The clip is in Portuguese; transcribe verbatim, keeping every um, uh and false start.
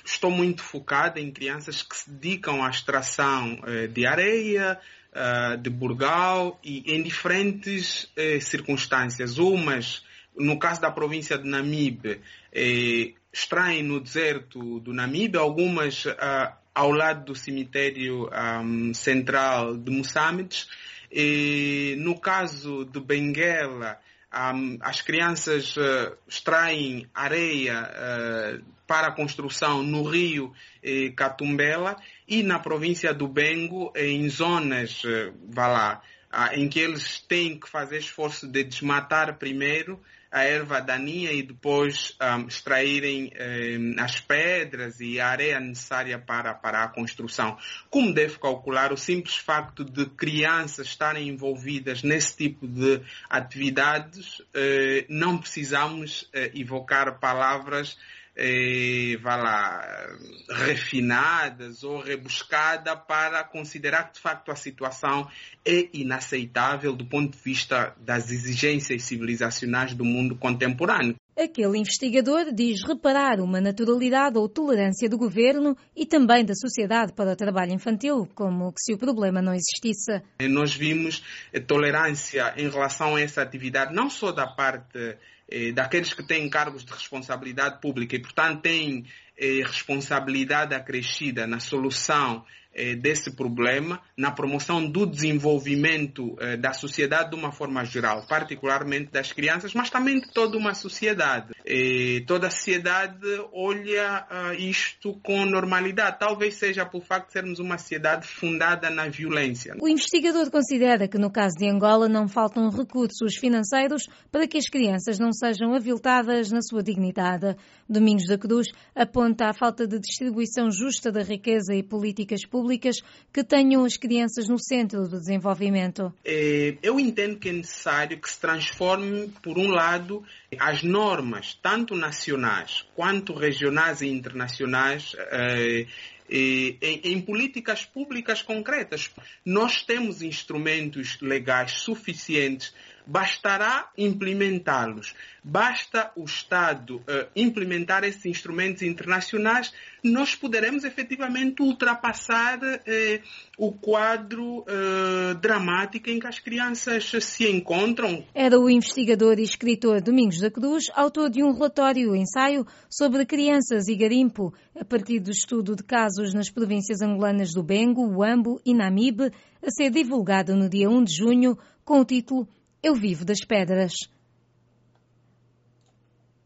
estou muito focada em crianças que se dedicam à extração eh, de areia, eh, de burgal e em diferentes eh, circunstâncias. Umas, no caso da província de Namibe, eh, extraem no deserto do Namibe, algumas eh, ao lado do cemitério um, central de Moçambique. E, no caso de Benguela, um, as crianças uh, extraem areia uh, para a construção no rio eh, Catumbela, e na província do Bengo, em zonas, uh, vá lá, uh, em que eles têm que fazer esforço de desmatar primeiro a erva daninha e depois um, extraírem um, as pedras e a areia necessária para, para a construção. Como deve calcular, o simples facto de crianças estarem envolvidas nesse tipo de atividades, eh, não precisamos eh, evocar palavras Eh, vá lá, refinadas ou rebuscadas para considerar que de facto a situação é inaceitável do ponto de vista das exigências civilizacionais do mundo contemporâneo. Aquele investigador diz reparar uma naturalidade ou tolerância do governo e também da sociedade para o trabalho infantil, como que se o problema não existisse. Nós vimos tolerância em relação a essa atividade, não só da parte eh, daqueles que têm cargos de responsabilidade pública e, portanto, têm eh, responsabilidade acrescida na solução eh, desse problema, na promoção do desenvolvimento eh, da sociedade de uma forma geral, particularmente das crianças, mas também de toda uma sociedade. Eh, toda a sociedade olha uh, isto com normalidade, talvez seja por facto de sermos uma sociedade fundada na violência. O investigador considera que no caso de Angola não faltam recursos financeiros para que as crianças não sejam aviltadas na sua dignidade. Domingos da Cruz aponta a falta de distribuição justa da riqueza e políticas públicas que tenham as crianças no centro do desenvolvimento. Eu entendo que é necessário que se transforme, por um lado, as normas, tanto nacionais quanto regionais e internacionais, eh, Em, em políticas públicas concretas. Nós temos instrumentos legais suficientes, bastará implementá-los. Basta o Estado uh, implementar esses instrumentos internacionais, nós poderemos efetivamente ultrapassar uh, o quadro uh, dramático em que as crianças se encontram. Era o investigador e escritor Domingos da Cruz, autor de um relatório ensaio sobre crianças e garimpo, a partir do estudo de casos nas províncias angolanas do Bengo, Huambo e Namibe, a ser divulgado no dia um de junho, com o título Eu Vivo das Pedras.